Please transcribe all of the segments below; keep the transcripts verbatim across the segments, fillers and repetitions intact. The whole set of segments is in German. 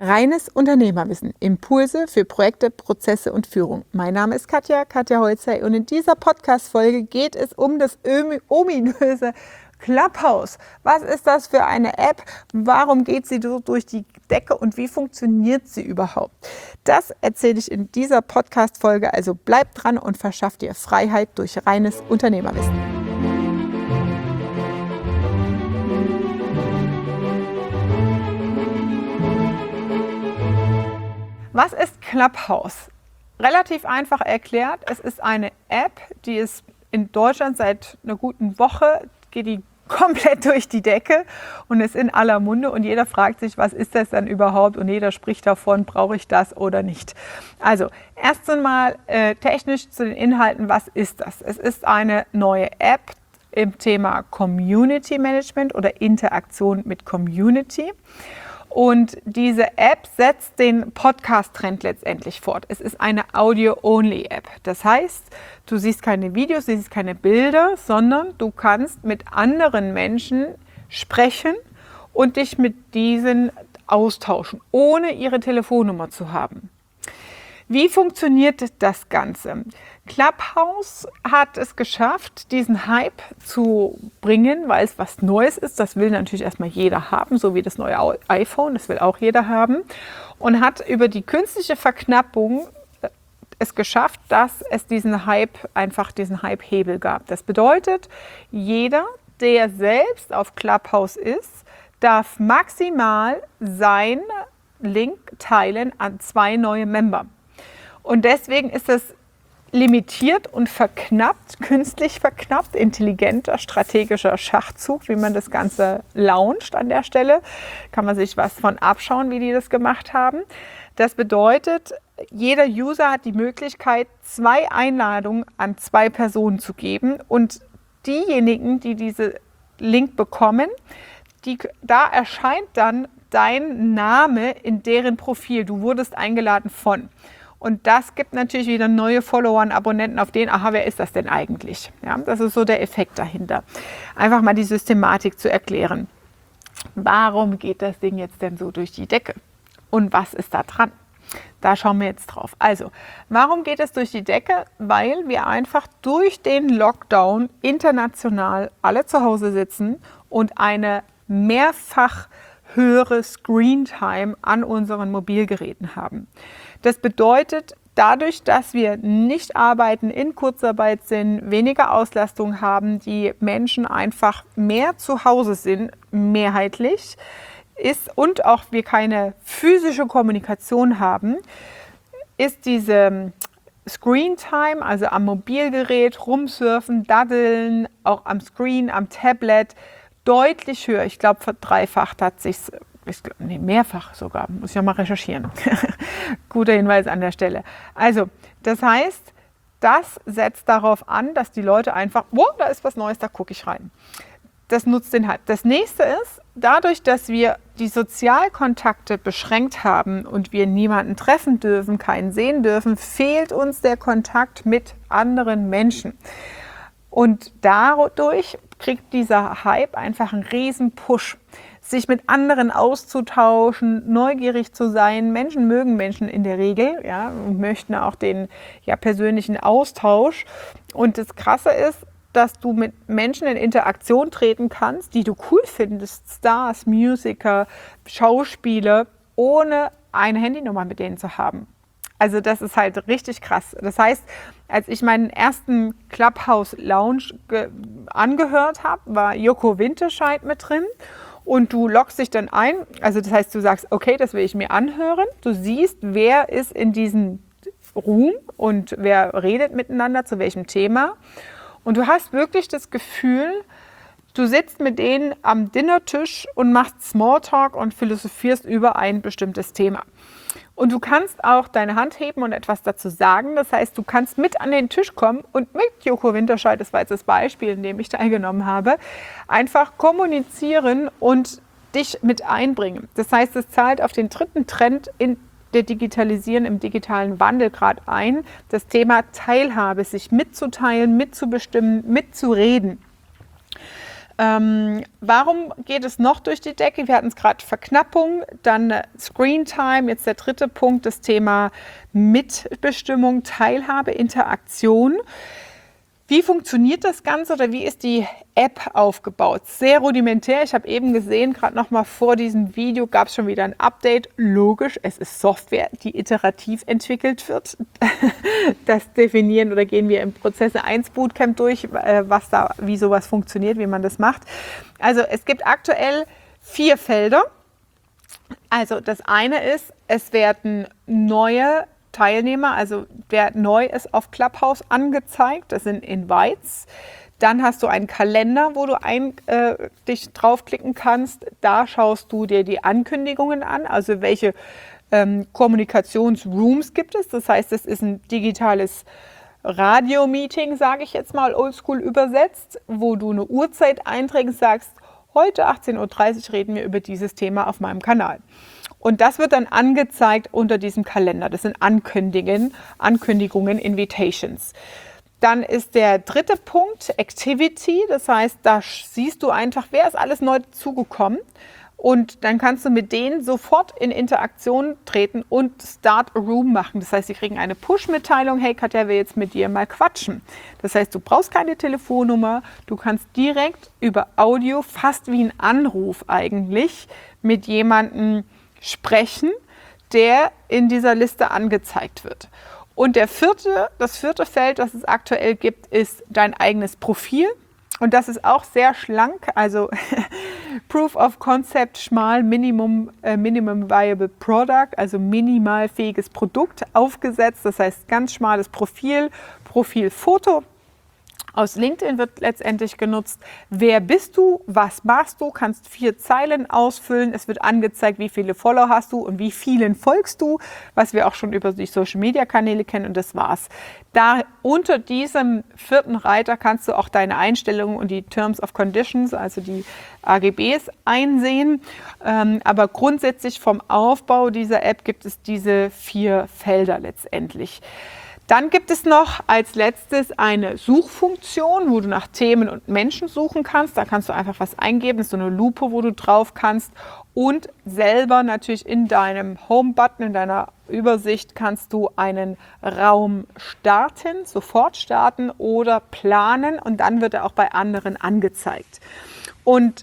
Reines Unternehmerwissen, Impulse für Projekte, Prozesse und Führung. Mein Name ist Katja, Katja Holzhey, und in dieser Podcast-Folge geht es um das ominöse Clubhouse. Was ist das für eine App? Warum geht sie so durch die Decke und wie funktioniert sie überhaupt? Das erzähle ich in dieser Podcast-Folge, also bleib dran und verschaff dir Freiheit durch reines Unternehmerwissen. Was ist Clubhouse? Relativ einfach erklärt, es ist eine App, die ist in Deutschland seit einer guten Woche, geht die komplett durch die Decke und ist in aller Munde und jeder fragt sich, was ist das denn überhaupt, und jeder spricht davon, brauche ich das oder nicht. Also erst einmal äh, technisch zu den Inhalten, was ist das? Es ist eine neue App im Thema Community Management oder Interaktion mit Community. Und diese App setzt den Podcast-Trend letztendlich fort. Es ist eine Audio-Only-App. Das heißt, du siehst keine Videos, du siehst keine Bilder, sondern du kannst mit anderen Menschen sprechen und dich mit diesen austauschen, ohne ihre Telefonnummer zu haben. Wie funktioniert das Ganze? Clubhouse hat es geschafft, diesen Hype zu bringen, weil es was Neues ist. Das will natürlich erstmal jeder haben, so wie das neue iPhone, das will auch jeder haben. Und hat über die künstliche Verknappung es geschafft, dass es diesen Hype, einfach diesen Hype-Hebel gab. Das bedeutet, jeder, der selbst auf Clubhouse ist, darf maximal seinen Link teilen an zwei neue Member. Und deswegen ist es limitiert und verknappt, künstlich verknappt, intelligenter, strategischer Schachzug, wie man das Ganze launcht an der Stelle. Kann man sich was von abschauen, wie die das gemacht haben. Das bedeutet, jeder User hat die Möglichkeit, zwei Einladungen an zwei Personen zu geben, und diejenigen, die diese Link bekommen, die, da erscheint dann dein Name in deren Profil. Du wurdest eingeladen von. Und das gibt natürlich wieder neue Follower und Abonnenten auf den, aha, wer ist das denn eigentlich? Ja, das ist so der Effekt dahinter. Einfach mal die Systematik zu erklären. Warum geht das Ding jetzt denn so durch die Decke? Und was ist da dran? Da schauen wir jetzt drauf. Also, warum geht es durch die Decke? Weil wir einfach durch den Lockdown international alle zu Hause sitzen und eine mehrfach höhere Screentime an unseren Mobilgeräten haben. Das bedeutet, dadurch, dass wir nicht arbeiten, in Kurzarbeit sind, weniger Auslastung haben, die Menschen einfach mehr zu Hause sind, mehrheitlich, ist, und auch wir keine physische Kommunikation haben, ist diese Screentime, also am Mobilgerät rumsurfen, daddeln, auch am Screen, am Tablet, deutlich höher. Ich glaube, verdreifacht hat sich es, nee, mehrfach sogar, muss ich ja mal recherchieren. Guter Hinweis an der Stelle. Also, das heißt, das setzt darauf an, dass die Leute einfach, wow, da ist was Neues, da gucke ich rein. Das nutzt den Hype. Das nächste ist, dadurch, dass wir die Sozialkontakte beschränkt haben und wir niemanden treffen dürfen, keinen sehen dürfen, fehlt uns der Kontakt mit anderen Menschen. Und dadurch kriegt dieser Hype einfach einen riesen Push, sich mit anderen auszutauschen, neugierig zu sein. Menschen mögen Menschen in der Regel, ja, und möchten auch den ja, persönlichen Austausch. Und das Krasse ist, dass du mit Menschen in Interaktion treten kannst, die du cool findest, Stars, Musiker, Schauspieler, ohne eine Handynummer mit denen zu haben. Also das ist halt richtig krass. Das heißt, als ich meinen ersten Clubhouse-Lounge angehört habe, war Joko Winterscheid mit drin. Und du loggst dich dann ein, also das heißt, du sagst, okay, das will ich mir anhören. Du siehst, wer ist in diesem Room und wer redet miteinander, zu welchem Thema. Und du hast wirklich das Gefühl, du sitzt mit denen am Dinnertisch und machst Smalltalk und philosophierst über ein bestimmtes Thema. Und du kannst auch deine Hand heben und etwas dazu sagen. Das heißt, du kannst mit an den Tisch kommen und mit Joko Winterscheid, das war jetzt das Beispiel, in dem ich teilgenommen habe, einfach kommunizieren und dich mit einbringen. Das heißt, es zahlt auf den dritten Trend in der Digitalisieren, im digitalen Wandel gerade ein, das Thema Teilhabe, sich mitzuteilen, mitzubestimmen, mitzureden. Ähm, warum geht es noch durch die Decke? Wir hatten es gerade Verknappung, dann Screen Time, jetzt der dritte Punkt, das Thema Mitbestimmung, Teilhabe, Interaktion. Wie funktioniert das Ganze oder wie ist die App aufgebaut? Sehr rudimentär. Ich habe eben gesehen, gerade noch mal vor diesem Video gab es schon wieder ein Update. Logisch, es ist Software, die iterativ entwickelt wird. Das definieren oder gehen wir im Prozesse eins Bootcamp durch, was da, wie sowas funktioniert, wie man das macht. Also es gibt aktuell vier Felder. Also das eine ist, es werden neue Teilnehmer, also wer neu ist auf Clubhouse, angezeigt. Das sind Invites. Dann hast du einen Kalender, wo du ein, äh, dich draufklicken kannst. Da schaust du dir die Ankündigungen an, also welche ähm, Kommunikationsrooms gibt es. Das heißt, es ist ein digitales Radio-Meeting, sage ich jetzt mal oldschool übersetzt, wo du eine Uhrzeit einträgst, sagst, heute achtzehn Uhr dreißig reden wir über dieses Thema auf meinem Kanal. Und das wird dann angezeigt unter diesem Kalender. Das sind Ankündigungen, Ankündigungen, Invitations. Dann ist der dritte Punkt Activity. Das heißt, da siehst du einfach, wer ist alles neu dazugekommen. Und dann kannst du mit denen sofort in Interaktion treten und Start a Room machen. Das heißt, sie kriegen eine Push-Mitteilung, hey Katja, will jetzt mit dir mal quatschen. Das heißt, du brauchst keine Telefonnummer, du kannst direkt über Audio, fast wie ein Anruf eigentlich, mit jemandem sprechen, der in dieser Liste angezeigt wird. Und der vierte, das vierte Feld, das es aktuell gibt, ist dein eigenes Profil. Und das ist auch sehr schlank, also Proof of Concept, schmal, Minimum, äh, Minimum Viable Product, also minimal fähiges Produkt aufgesetzt. Das heißt ganz schmales Profil, Profilfoto. Aus LinkedIn wird letztendlich genutzt. Wer bist du? Was machst du? Kannst vier Zeilen ausfüllen. Es wird angezeigt, wie viele Follower hast du und wie vielen folgst du, was wir auch schon über die Social-Media-Kanäle kennen, und das war's. Da unter diesem vierten Reiter kannst du auch deine Einstellungen und die Terms of Conditions, also die A G Bs, einsehen. Ähm, aber grundsätzlich vom Aufbau dieser App gibt es diese vier Felder letztendlich. Dann gibt es noch als letztes eine Suchfunktion, wo du nach Themen und Menschen suchen kannst. Da kannst du einfach was eingeben, das ist so eine Lupe, wo du drauf kannst. Und selber natürlich in deinem Home-Button, in deiner Übersicht, kannst du einen Raum starten, sofort starten oder planen. Und dann wird er auch bei anderen angezeigt. Und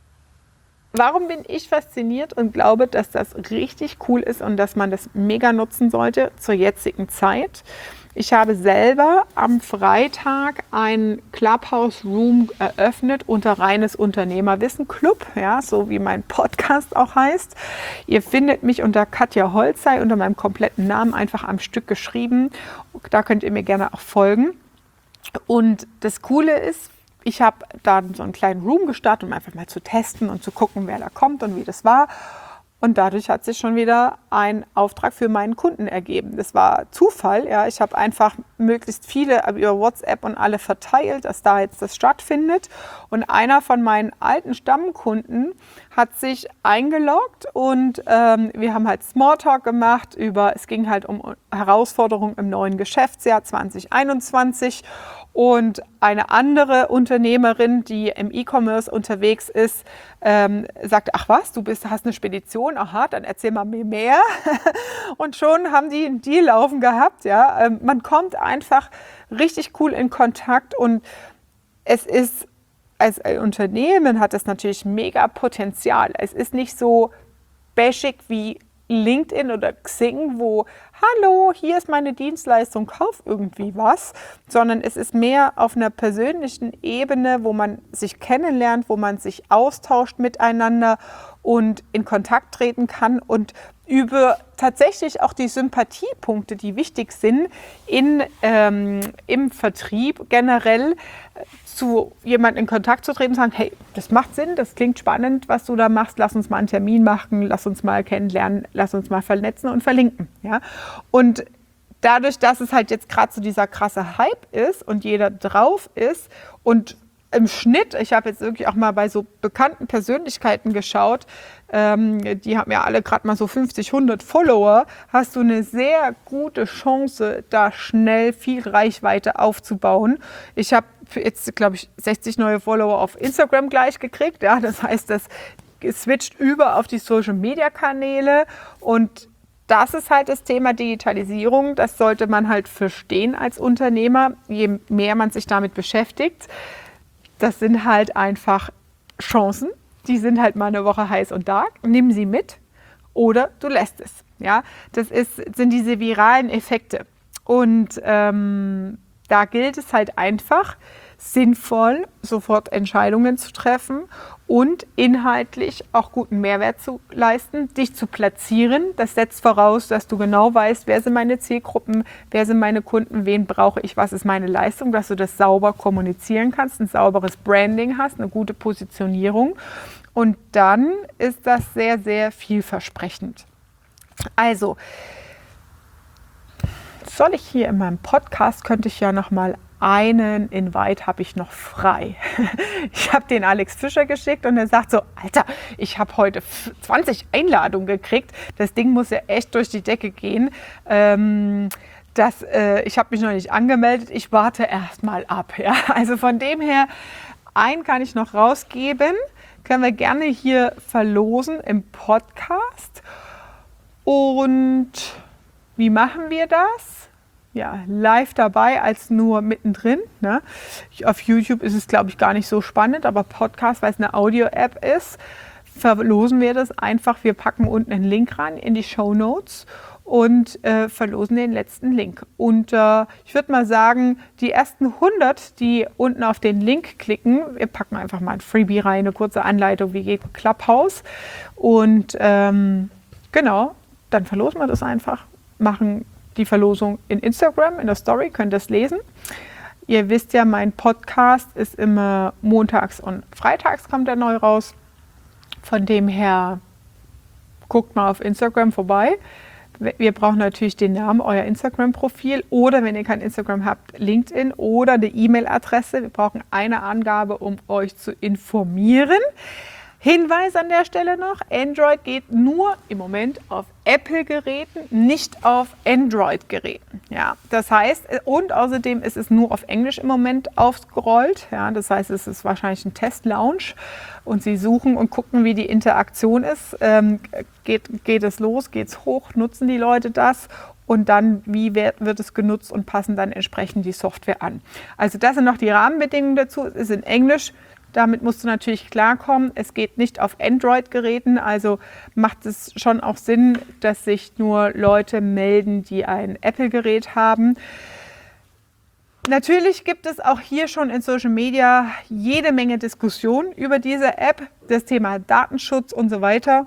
warum bin ich fasziniert und glaube, dass das richtig cool ist und dass man das mega nutzen sollte zur jetzigen Zeit? Ich habe selber am Freitag einen Clubhouse Room eröffnet unter reines Unternehmerwissen Club, ja, so wie mein Podcast auch heißt. Ihr findet mich unter Katja Holzei, unter meinem kompletten Namen, einfach am Stück geschrieben. Da könnt ihr mir gerne auch folgen. Und das Coole ist, ich habe da so einen kleinen Room gestartet, um einfach mal zu testen und zu gucken, wer da kommt und wie das war. Und dadurch hat sich schon wieder ein Auftrag für meinen Kunden ergeben. Das war Zufall. Ja. Ich habe einfach möglichst viele über WhatsApp und alle verteilt, dass da jetzt das stattfindet. Und einer von meinen alten Stammkunden hat sich eingeloggt und ähm, wir haben halt Smalltalk gemacht über, es ging halt um Herausforderungen im neuen Geschäftsjahr zwanzig einundzwanzig. Und eine andere Unternehmerin, die im E-Commerce unterwegs ist, ähm, sagte, ach was, du bist, hast eine Spedition, aha, dann erzähl mal mir mehr. Und schon haben die einen Deal laufen gehabt. Ja. Ähm, man kommt einfach richtig cool in Kontakt und es ist, als Unternehmen hat es natürlich mega Potenzial. Es ist nicht so bashig wie LinkedIn oder Xing, wo, hallo, hier ist meine Dienstleistung, kauf irgendwie was, sondern es ist mehr auf einer persönlichen Ebene, wo man sich kennenlernt, wo man sich austauscht miteinander und in Kontakt treten kann und über tatsächlich auch die Sympathiepunkte, die wichtig sind, in, ähm, im Vertrieb generell zu jemandem in Kontakt zu treten und sagen, hey, das macht Sinn, das klingt spannend, was du da machst, lass uns mal einen Termin machen, lass uns mal kennenlernen, lass uns mal vernetzen und verlinken. Ja? Und dadurch, dass es halt jetzt gerade so dieser krasse Hype ist und jeder drauf ist und im Schnitt, ich habe jetzt wirklich auch mal bei so bekannten Persönlichkeiten geschaut, ähm, die haben ja alle gerade mal so fünfzig, hundert Follower, hast du eine sehr gute Chance, da schnell viel Reichweite aufzubauen. Ich habe jetzt, glaube ich, sechzig neue Follower auf Instagram gleich gekriegt. Ja, das heißt, das switcht über auf die Social-Media-Kanäle und das ist halt das Thema Digitalisierung. Das sollte man halt verstehen als Unternehmer, je mehr man sich damit beschäftigt. Das sind halt einfach Chancen, die sind halt mal eine Woche heiß und dark. Nimm sie mit oder du lässt es. Ja, das ist, sind diese viralen Effekte. Und ähm, da gilt es halt einfach, sinnvoll sofort Entscheidungen zu treffen und inhaltlich auch guten Mehrwert zu leisten, dich zu platzieren. Das setzt voraus, dass du genau weißt, wer sind meine Zielgruppen, wer sind meine Kunden, wen brauche ich, was ist meine Leistung, dass du das sauber kommunizieren kannst, ein sauberes Branding hast, eine gute Positionierung. Und dann ist das sehr, sehr vielversprechend. Also, soll ich hier in meinem Podcast, könnte ich ja noch mal einen Invite habe ich noch frei. Ich habe den Alex Fischer geschickt und er sagt so, Alter, ich habe heute zwanzig Einladungen gekriegt. Das Ding muss ja echt durch die Decke gehen. Ähm, das, äh, ich habe mich noch nicht angemeldet. Ich warte erst mal ab. Ja? Also von dem her, einen kann ich noch rausgeben. Können wir gerne hier verlosen im Podcast. Und wie machen wir das? Ja, live dabei als nur mittendrin. Ne? Auf YouTube ist es, glaube ich, gar nicht so spannend, aber Podcast, weil es eine Audio-App ist, verlosen wir das einfach. Wir packen unten einen Link rein in die Shownotes und äh, verlosen den letzten Link. Und äh, ich würde mal sagen, die ersten hundert, die unten auf den Link klicken, wir packen einfach mal ein Freebie rein, eine kurze Anleitung, wie geht Clubhouse. Und ähm, genau, dann verlosen wir das einfach, machen die Verlosung in Instagram, in der Story, könnt ihr es lesen. Ihr wisst ja, mein Podcast ist immer montags und freitags kommt er neu raus. Von dem her, guckt mal auf Instagram vorbei. Wir brauchen natürlich den Namen, euer Instagram-Profil oder, wenn ihr kein Instagram habt, LinkedIn oder eine E-Mail-Adresse. Wir brauchen eine Angabe, um euch zu informieren. Hinweis an der Stelle noch, Android geht nur im Moment auf Apple-Geräten, nicht auf Android-Geräten. Ja, das heißt, und außerdem ist es nur auf Englisch im Moment aufgerollt. Ja, das heißt, es ist wahrscheinlich ein Test-Launch und Sie suchen und gucken, wie die Interaktion ist. Ähm, geht, geht es los, geht es hoch, nutzen die Leute das? Und dann, wie wird, wird es genutzt und passen dann entsprechend die Software an. Also das sind noch die Rahmenbedingungen dazu. Es ist in Englisch. Damit musst du natürlich klarkommen. Es geht nicht auf Android-Geräten, also macht es schon auch Sinn, dass sich nur Leute melden, die ein Apple-Gerät haben. Natürlich gibt es auch hier schon in Social Media jede Menge Diskussionen über diese App, das Thema Datenschutz und so weiter.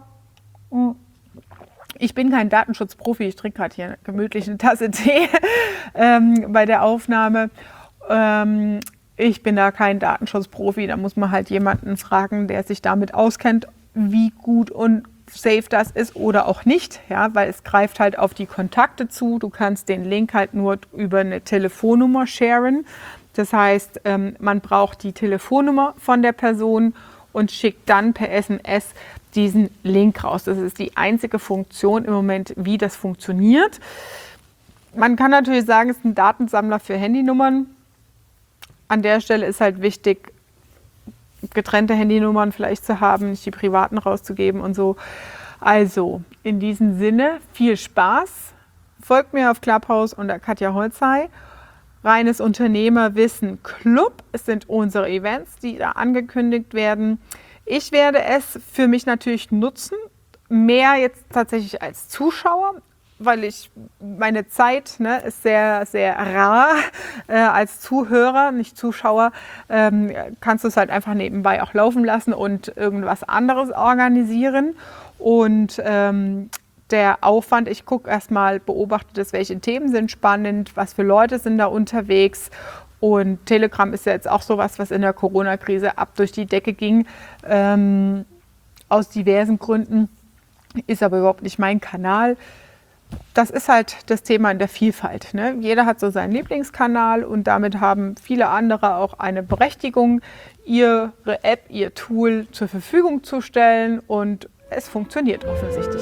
Ich bin kein Datenschutzprofi, ich trinke gerade hier eine gemütliche Tasse Tee ähm, bei der Aufnahme. Ähm, Ich bin da kein Datenschutzprofi, da muss man halt jemanden fragen, der sich damit auskennt, wie gut und safe das ist oder auch nicht, ja, weil es greift halt auf die Kontakte zu. Du kannst den Link halt nur über eine Telefonnummer sharen. Das heißt, man braucht die Telefonnummer von der Person und schickt dann per S M S diesen Link raus. Das ist die einzige Funktion im Moment, wie das funktioniert. Man kann natürlich sagen, es ist ein Datensammler für Handynummern. An der Stelle ist halt wichtig, getrennte Handynummern vielleicht zu haben, nicht die privaten rauszugeben und so. Also, in diesem Sinne, viel Spaß. Folgt mir auf Clubhouse unter Katja Holzhey. Reines Unternehmerwissen Club. Es sind unsere Events, die da angekündigt werden. Ich werde es für mich natürlich nutzen, mehr jetzt tatsächlich als Zuschauer, weil ich meine Zeit ne, ist sehr, sehr rar äh, als Zuhörer, nicht Zuschauer, ähm, kannst du es halt einfach nebenbei auch laufen lassen und irgendwas anderes organisieren. Und ähm, der Aufwand, ich gucke erstmal, beobachte das, welche Themen sind spannend, was für Leute sind da unterwegs. Und Telegram ist ja jetzt auch sowas, was in der Corona-Krise ab durch die Decke ging, ähm, aus diversen Gründen, ist aber überhaupt nicht mein Kanal. das ist halt das Thema in der Vielfalt. Ne? Jeder hat so seinen Lieblingskanal und damit haben viele andere auch eine Berechtigung, ihre App, ihr Tool zur Verfügung zu stellen und es funktioniert offensichtlich.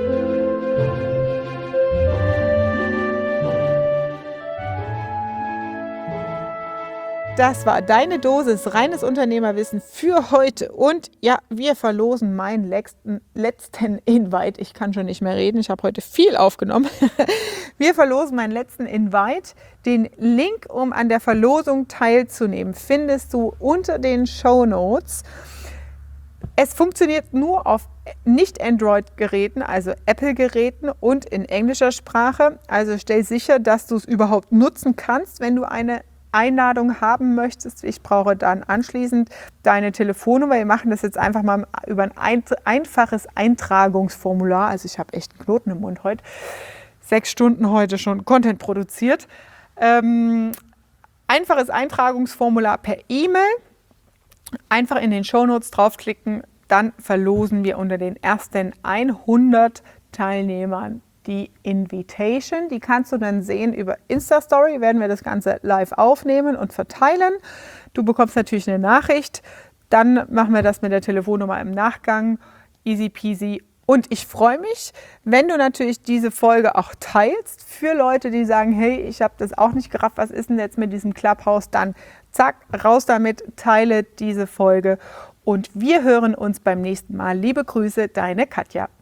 Das war deine Dosis reines Unternehmerwissen für heute. Und ja, wir verlosen meinen letzten, letzten Invite. Ich kann schon nicht mehr reden, ich habe heute viel aufgenommen. Wir verlosen meinen letzten Invite. Den Link, um an der Verlosung teilzunehmen, findest du unter den Shownotes. Es funktioniert nur auf Nicht-Android-Geräten, also Apple-Geräten und in englischer Sprache. Also stell sicher, dass du es überhaupt nutzen kannst, wenn du eine Einladung haben möchtest. Ich brauche dann anschließend deine Telefonnummer. Wir machen das jetzt einfach mal über ein einfaches Eintragungsformular. Also ich habe echt einen Knoten im Mund heute. Sechs Stunden heute schon Content produziert. Ähm, einfaches Eintragungsformular per E-Mail. Einfach in den Shownotes draufklicken. Dann verlosen wir unter den ersten hundert Teilnehmern die Invitation. Die kannst du dann sehen über Insta-Story, werden wir das Ganze live aufnehmen und verteilen. Du bekommst natürlich eine Nachricht, dann machen wir das mit der Telefonnummer im Nachgang, easy peasy. Und ich freue mich, wenn du natürlich diese Folge auch teilst für Leute, die sagen, hey, ich habe das auch nicht gerafft, was ist denn jetzt mit diesem Clubhouse? Dann zack, raus damit, teile diese Folge und wir hören uns beim nächsten Mal. Liebe Grüße, deine Katja.